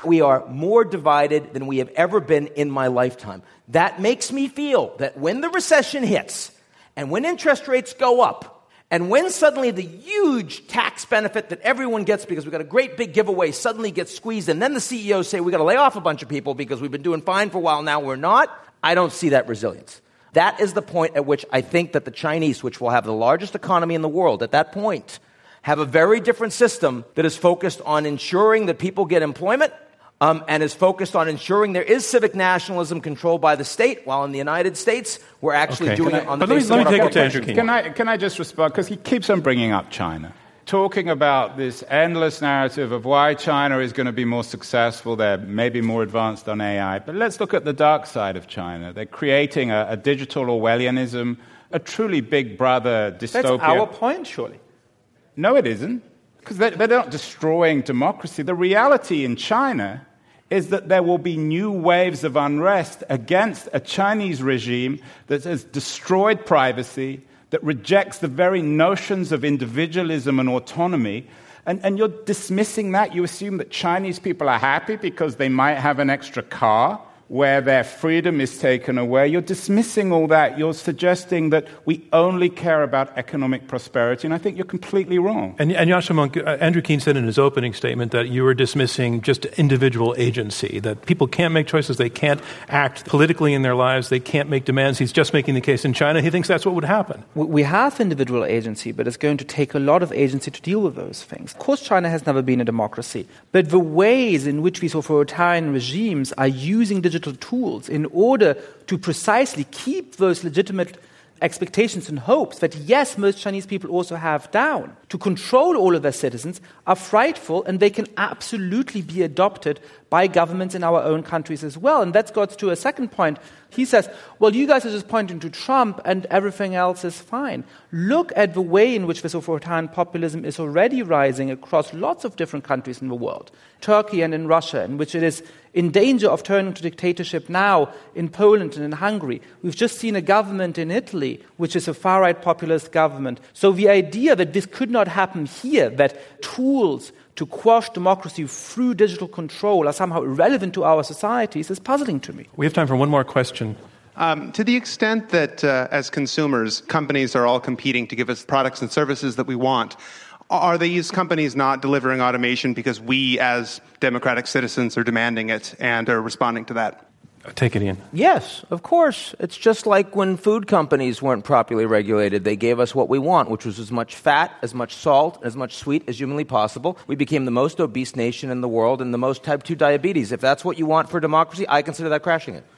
We are more divided than we have ever been in my lifetime. That makes me feel that when the recession hits and when interest rates go up and when suddenly the huge tax benefit that everyone gets because we've got a great big giveaway suddenly gets squeezed and then the C E Os say we've got to lay off a bunch of people because we've been doing fine for a while now, we're not, I don't see that resilience. That is the point at which I think that the Chinese, which will have the largest economy in the world at that point, have a very different system that is focused on ensuring that people get employment um, and is focused on ensuring there is civic nationalism controlled by the state, while in the United States, we're actually okay. doing I, it on the basis basis of... Let me take it to Andrew King. Can I, can I just respond? Because he keeps on bringing up China, talking about this endless narrative of why China is going to be more successful. They're maybe more advanced on A I. But let's look at the dark side of China. They're creating a, a digital Orwellianism, a truly big brother dystopia. That's our point, surely. No, it isn't, because they're, they're not destroying democracy. The reality in China is that there will be new waves of unrest against a Chinese regime that has destroyed privacy, that rejects the very notions of individualism and autonomy. And, and you're dismissing that. You assume that Chinese people are happy because they might have an extra car where their freedom is taken away. You're dismissing all that. You're suggesting that we only care about economic prosperity, and I think you're completely wrong. And, and Yascha Mounk, uh, Andrew Keen said in his opening statement that you were dismissing just individual agency, that people can't make choices, they can't act politically in their lives, they can't make demands. He's just making the case in China. He thinks that's what would happen. We have individual agency, but it's going to take a lot of agency to deal with those things. Of course, China has never been a democracy, but the ways in which these authoritarian regimes are using digital tools in order to precisely keep those legitimate expectations and hopes that, yes, most Chinese people also have down, to control all of their citizens, are frightful, and they can absolutely be adopted by governments in our own countries as well. And that goes to a second point. He says, well, you guys are just pointing to Trump and everything else is fine. Look at the way in which this authoritarian populism is already rising across lots of different countries in the world. Turkey and in Russia, in which it is in danger of turning to dictatorship now in Poland and in Hungary. We've just seen a government in Italy, which is a far-right populist government. So the idea that this could not happen here, that tools to quash democracy through digital control are somehow irrelevant to our societies, is puzzling to me. We have time for one more question. Um, to the extent that, uh, as consumers, companies are all competing to give us products and services that we want, are these companies not delivering automation because we, as democratic citizens, are demanding it and are responding to that? Take it, Ian. Yes, of course. It's just like when food companies weren't properly regulated. They gave us what we want, which was as much fat, as much salt, as much sweet as humanly possible. We became the most obese nation in the world and the most type two diabetes. If that's what you want for democracy, I consider that crashing it.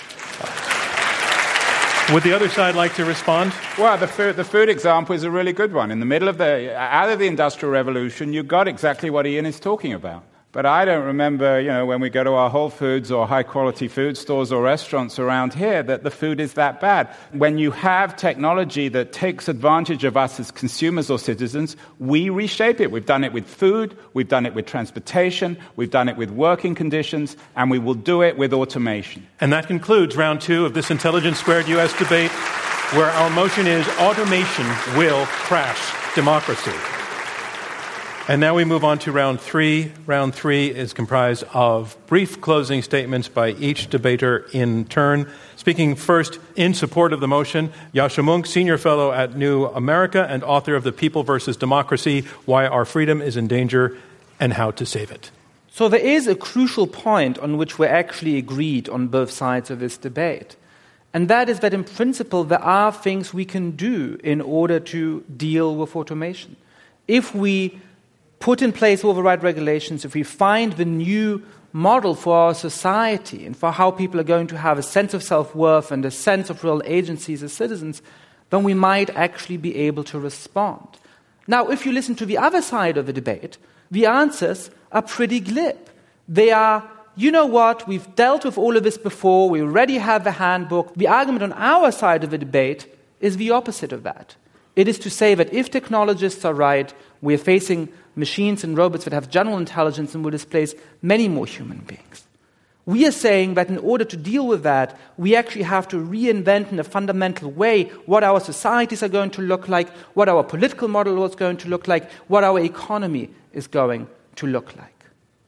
Would the other side like to respond? Well, the food, the food example is a really good one. In the middle of the, out of the Industrial Revolution, you got exactly what Ian is talking about. But I don't remember, you know, when we go to our Whole Foods or high-quality food stores or restaurants around here, that the food is that bad. When you have technology that takes advantage of us as consumers or citizens, we reshape it. We've done it with food, we've done it with transportation, we've done it with working conditions, and we will do it with automation. And that concludes round two of this Intelligence Squared U S debate, where our motion is automation will crash democracy. And now we move on to round three. Round three is comprised of brief closing statements by each debater in turn. Speaking first in support of the motion, Yascha Mounk, Senior Fellow at New America and author of The People versus Democracy, Why Our Freedom is in Danger and How to Save It. So there is a crucial point on which we're actually agreed on both sides of this debate. And that is that in principle there are things we can do in order to deal with automation. If we put in place all the right regulations, if we find the new model for our society and for how people are going to have a sense of self-worth and a sense of real agencies as citizens, then we might actually be able to respond. Now, if you listen to the other side of the debate, the answers are pretty glib. They are, you know what, we've dealt with all of this before, we already have the handbook. The argument on our side of the debate is the opposite of that. It is to say that if technologists are right, we're facing machines and robots that have general intelligence and will displace many more human beings. We are saying that in order to deal with that, we actually have to reinvent in a fundamental way what our societies are going to look like, what our political model is going to look like, what our economy is going to look like.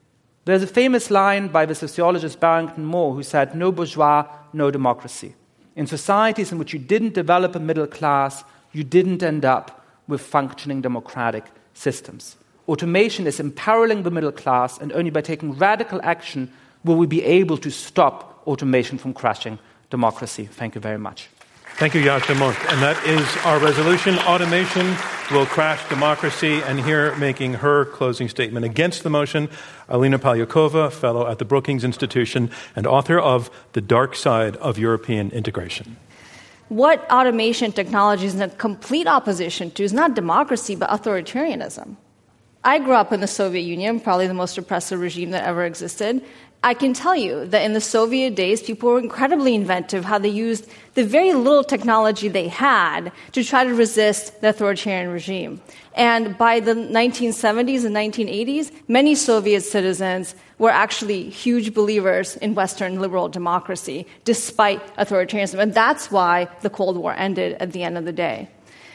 There's a famous line by the sociologist Barrington Moore who said, "No bourgeois, no democracy." In societies in which you didn't develop a middle class, you didn't end up with functioning democratic systems. Automation is imperiling the middle class, and only by taking radical action will we be able to stop automation from crashing democracy. Thank you very much. Thank you, Yascha Mounk. And that is our resolution. Automation will crash democracy. And here making her closing statement against the motion, Alina Polyakova, fellow at the Brookings Institution and author of The Dark Side of European Integration. What automation technology is in complete opposition to is not democracy, but authoritarianism. I grew up in the Soviet Union, probably the most oppressive regime that ever existed. I can tell you that in the Soviet days, people were incredibly inventive how they used the very little technology they had to try to resist the authoritarian regime. And by the nineteen seventies and nineteen eighties, many Soviet citizens were actually huge believers in Western liberal democracy, despite authoritarianism. And that's why the Cold War ended at the end of the day.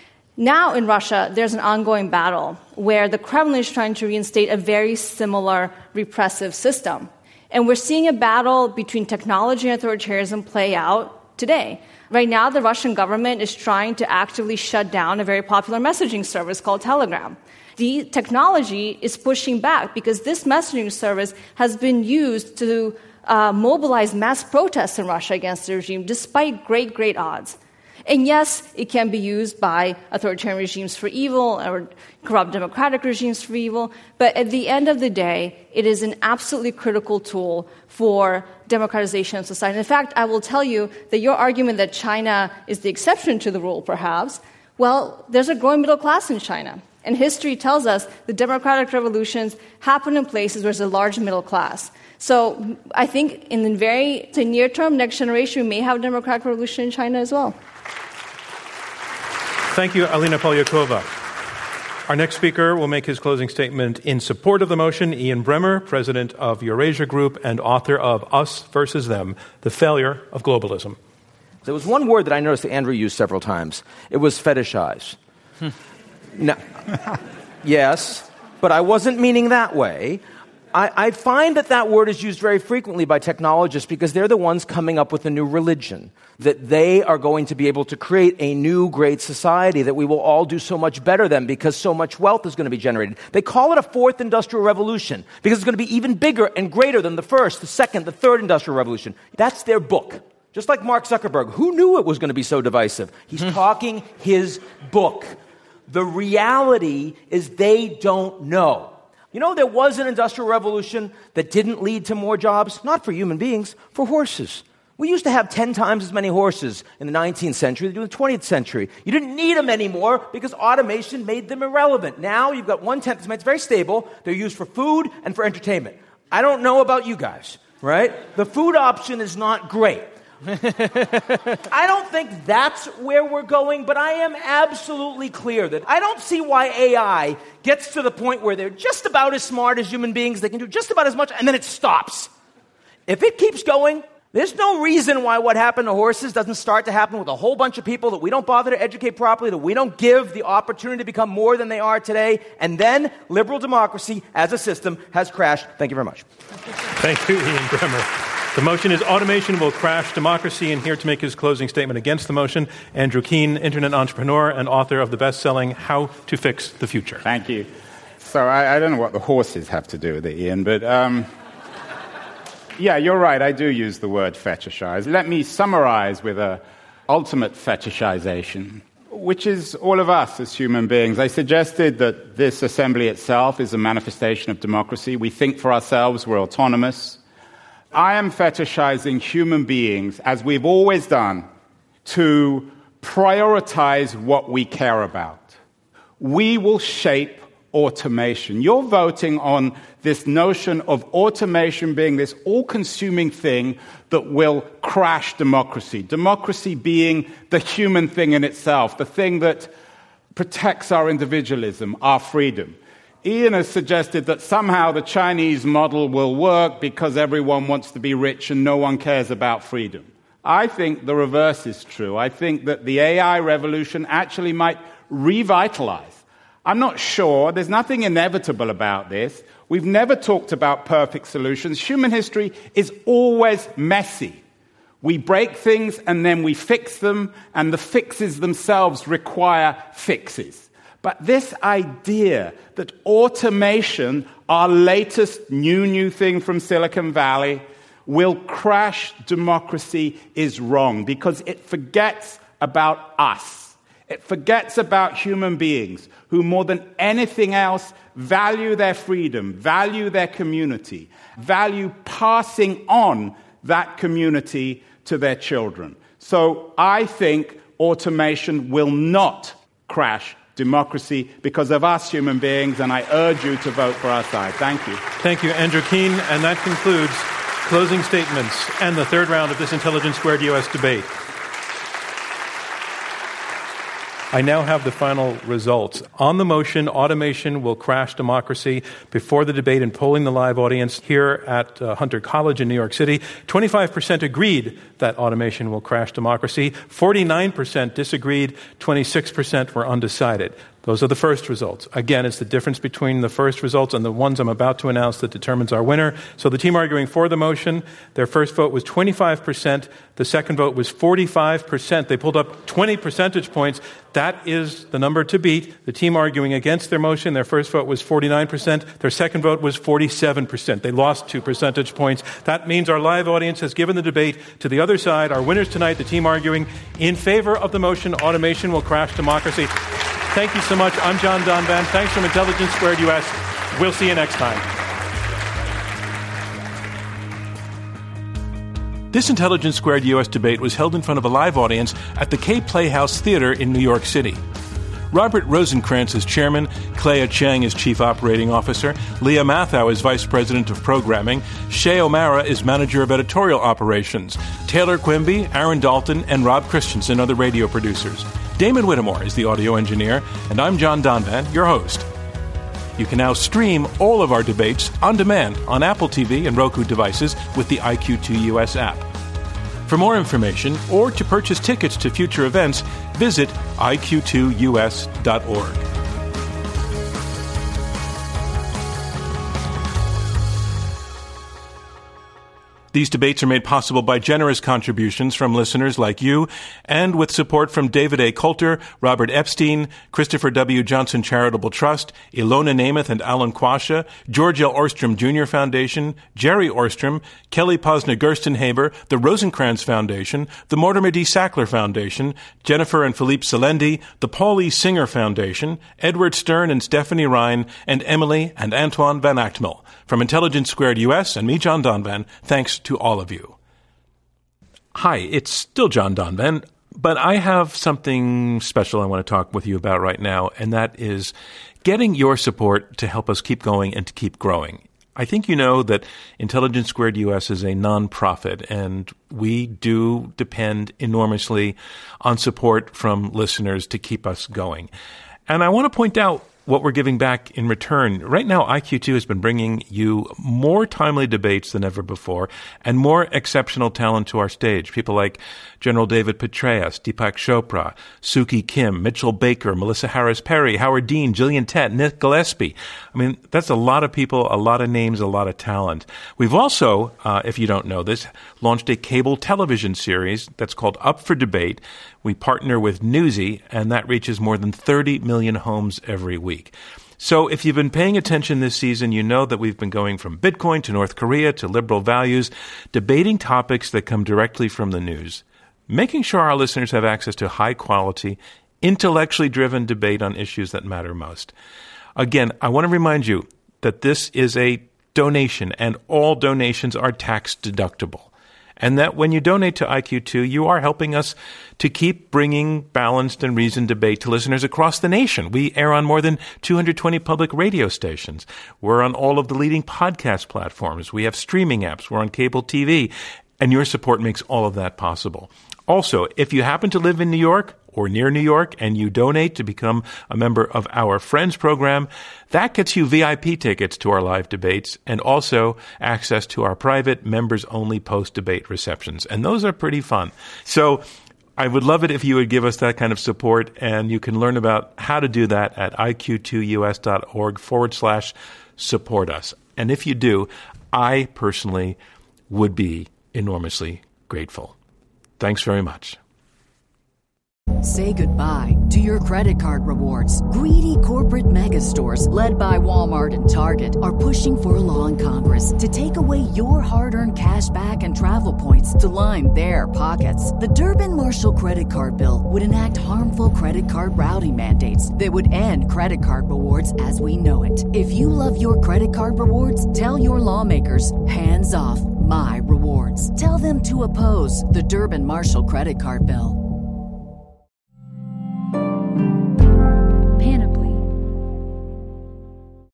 Now in Russia, there's an ongoing battle where the Kremlin is trying to reinstate a very similar repressive system. And we're seeing a battle between technology and authoritarianism play out today. Right now, the Russian government is trying to actively shut down a very popular messaging service called Telegram. The technology is pushing back because this messaging service has been used to uh, mobilize mass protests in Russia against the regime, despite great, great odds. And yes, it can be used by authoritarian regimes for evil or corrupt democratic regimes for evil, but at the end of the day, it is an absolutely critical tool for democratization of society. In fact, I will tell you that your argument that China is the exception to the rule, perhaps, well, there's a growing middle class in China. And history tells us the democratic revolutions happen in places where there's a large middle class. So I think in the very the near term, next generation, we may have a democratic revolution in China as well. Thank you, Alina Polyakova. Our next speaker will make his closing statement in support of the motion. Ian Bremmer, president of Eurasia Group and author of Us versus Them, The Failure of Globalism. There was one word that I noticed that Andrew used several times. It was fetishize. No, yes, but I wasn't meaning that way. I, I find that that word is used very frequently by technologists because they're the ones coming up with a new religion, that they are going to be able to create a new great society that we will all do so much better than because so much wealth is going to be generated. They call it a fourth industrial revolution because it's going to be even bigger and greater than the first, the second, the third industrial revolution. That's their book. Just like Mark Zuckerberg. Who knew it was going to be so divisive? He's talking his book. The reality is they don't know. You know, there was an industrial revolution that didn't lead to more jobs, not for human beings, for horses. We used to have ten times as many horses in the nineteenth century as in the twentieth century. You didn't need them anymore because automation made them irrelevant. Now you've got one-tenth as many. It's very stable. They're used for food and for entertainment. I don't know about you guys, right? The food option is not great. I don't think that's where we're going, but I am absolutely clear that I don't see why A I gets to the point where they're just about as smart as human beings, they can do just about as much, and then it stops. If it keeps going, there's no reason why what happened to horses doesn't start to happen with a whole bunch of people that we don't bother to educate properly, that we don't give the opportunity to become more than they are today, and then liberal democracy as a system has crashed. Thank you very much. Thank you, Ian Bremmer. The motion is automation will crash democracy, and here to make his closing statement against the motion, Andrew Keen, internet entrepreneur and author of the best-selling How to Fix the Future. Thank you. So I, I don't know what the horses have to do with it, Ian, but um, yeah, you're right. I do use the word fetishize. Let me summarize with a ultimate fetishization, which is all of us as human beings. I suggested that this assembly itself is a manifestation of democracy. We think for ourselves. We're autonomous. I am fetishizing human beings, as we've always done, to prioritize what we care about. We will shape automation. You're voting on this notion of automation being this all-consuming thing that will crash democracy. Democracy being the human thing in itself, the thing that protects our individualism, our freedom. Ian has suggested that somehow the Chinese model will work because everyone wants to be rich and no one cares about freedom. I think the reverse is true. I think that the A I revolution actually might revitalize I'm not sure. There's nothing inevitable about this. We've never talked about perfect solutions. Human history is always messy. We break things and then we fix them, and the fixes themselves require fixes. But this idea that automation, our latest new, new thing from Silicon Valley, will crash democracy is wrong, because it forgets about us. It forgets about human beings who, more than anything else, value their freedom, value their community, value passing on that community to their children. So I think automation will not crash democracy because of us human beings, and I urge you to vote for our side. Thank you. Thank you, Andrew Keen. And that concludes closing statements and the third round of this Intelligence Squared U S debate. I now have the final results. On the motion, automation will crash democracy, before the debate and polling the live audience here at uh, Hunter College in New York City, twenty-five percent agreed that automation will crash democracy, forty-nine percent disagreed, twenty-six percent were undecided. Those are the first results. Again, it's the difference between the first results and the ones I'm about to announce that determines our winner. So the team arguing for the motion, their first vote was twenty-five percent. The second vote was forty-five percent. They pulled up twenty percentage points. That is the number to beat. The team arguing against their motion, their first vote was forty-nine percent. Their second vote was forty-seven percent. They lost two percentage points. That means our live audience has given the debate to the other side. Our winners tonight, the team arguing in favor of the motion, automation will crash democracy. Thank you so much. I'm John Donvan. Thanks from Intelligence Squared U S. We'll see you next time. This Intelligence Squared U S debate was held in front of a live audience at the Kaye Playhouse Theater in New York City. Robert Rosenkranz is chairman, Clea Chang is chief operating officer, Leah Mathau is vice president of programming, Shay O'Mara is manager of editorial operations, Taylor Quimby, Aaron Dalton, and Rob Christensen are the radio producers. Damon Whittemore is the audio engineer, and I'm John Donvan, your host. You can now stream all of our debates on demand on Apple T V and Roku devices with the I Q two U S app. For more information or to purchase tickets to future events, visit I Q two U S dot org. These debates are made possible by generous contributions from listeners like you, and with support from David A. Coulter, Robert Epstein, Christopher W. Johnson Charitable Trust, Ilona Namath and Alan Quasha, George L. Orstrom Junior Foundation, Jerry Orstrom, Kelly Posner Gerstenhaber, the Rosenkranz Foundation, the Mortimer D. Sackler Foundation, Jennifer and Philippe Selendi, the Paul E. Singer Foundation, Edward Stern and Stephanie Ryan, and Emily and Antoine Van Actmel. From Intelligence Squared U S and me, John Donvan, thanks to all of you. Hi, it's still John Donvan, but I have something special I want to talk with you about right now, and that is getting your support to help us keep going and to keep growing. I think you know that Intelligence Squared U S is a nonprofit, and we do depend enormously on support from listeners to keep us going. And I want to point out what we're giving back in return. Right now, I Q two has been bringing you more timely debates than ever before and more exceptional talent to our stage. People like General David Petraeus, Deepak Chopra, Suki Kim, Mitchell Baker, Melissa Harris Perry, Howard Dean, Gillian Tett, Nick Gillespie. I mean, that's a lot of people, a lot of names, a lot of talent. We've also, uh, if you don't know this, launched a cable television series that's called Up for Debate. We partner with Newsy, and that reaches more than thirty million homes every week. So if you've been paying attention this season, you know that we've been going from Bitcoin to North Korea to liberal values, debating topics that come directly from the news, making sure our listeners have access to high-quality, intellectually driven debate on issues that matter most. Again, I want to remind you that this is a donation, and all donations are tax-deductible. And that when you donate to I Q two, you are helping us to keep bringing balanced and reasoned debate to listeners across the nation. We air on more than two hundred twenty public radio stations. We're on all of the leading podcast platforms. We have streaming apps. We're on cable T V. And your support makes all of that possible. Also, if you happen to live in New York or near New York and you donate to become a member of our Friends program, that gets you V I P tickets to our live debates and also access to our private members-only post-debate receptions. And those are pretty fun. So I would love it if you would give us that kind of support, and you can learn about how to do that at I Q two U S dot org forward slash support us. And if you do, I personally would be enormously grateful. Thanks very much. Say goodbye to your credit card rewards. Greedy corporate mega stores, led by Walmart and Target, are pushing for a law in Congress to take away your hard-earned cash back and travel points to line their pockets. The Durbin-Marshall credit card bill would enact harmful credit card routing mandates that would end credit card rewards as we know it. If you love your credit card rewards, tell your lawmakers, hands off my rewards. Tell them to oppose the Durbin-Marshall credit card bill.